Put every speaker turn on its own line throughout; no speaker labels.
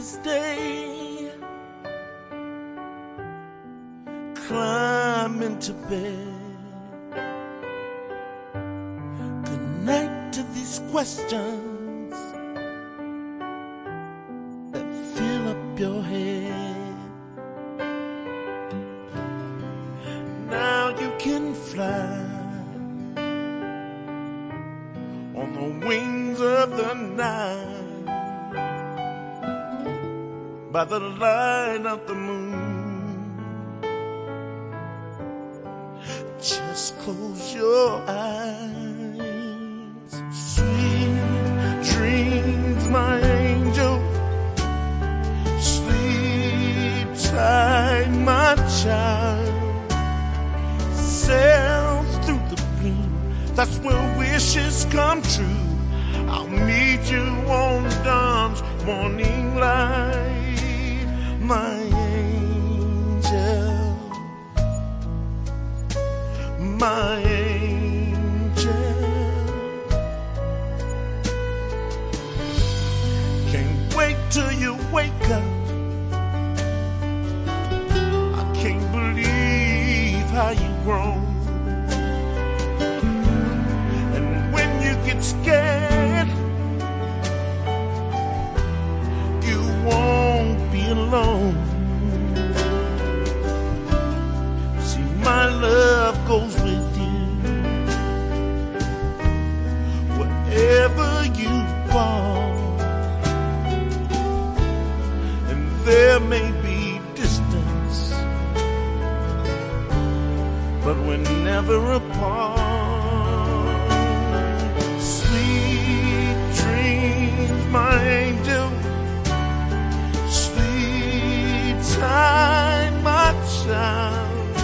this day. Climb into bed. Good night to these questions that fill up your head. Now you can fly on the wings of the night, by the light of the moon. Just close your eyes. Sweet dreams, my angel. Sleep tight, my child. Sail through the green, that's where wishes come true. I'll meet you on dawn's morning light, my angel, my angel. Can't wait till you wake up. I can't believe how you've grown. And when you get scared, you won't be alone. See, my love goes with you wherever you are. And there may be distance, but we're never apart. Sweet dreams, my angel. Sleep tight, my child.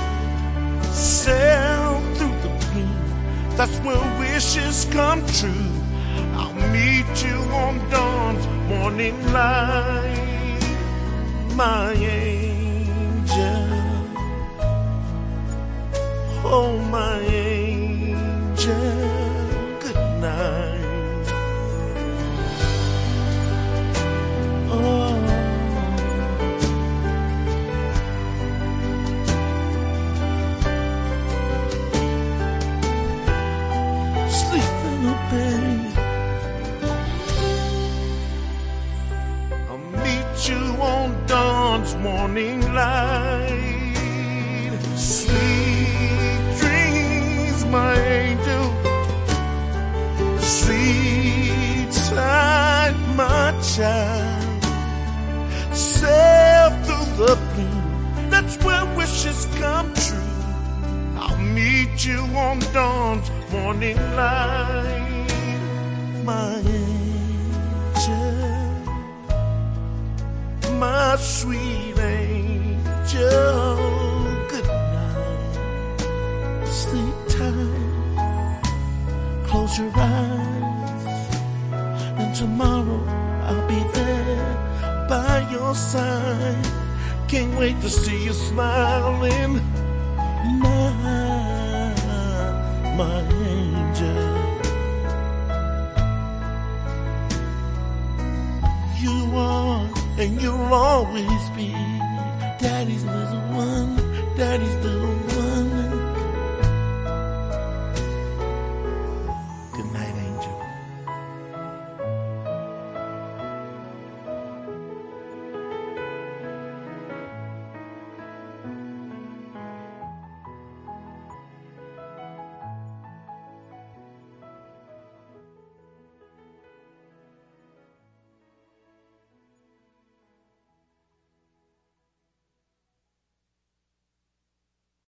Sail through the green, that's where wishes come true. I'll meet you on dawn's morning light, my angel. Oh, my angel, good night. Oh, sleep in the bed. I'll meet you on dawn's morning light. Sweet dreams, my angel. Sleep tight, my child. Sail through the blue, that's where wishes come true. I'll meet you on dawn's morning light, my angel, my sweet angel. Good night. Sleep tight, close your eyes, and tomorrow I'll be there by your side. Can't wait to see you smiling, my angel. You are, and you'll always be Daddy's little one, Daddy's little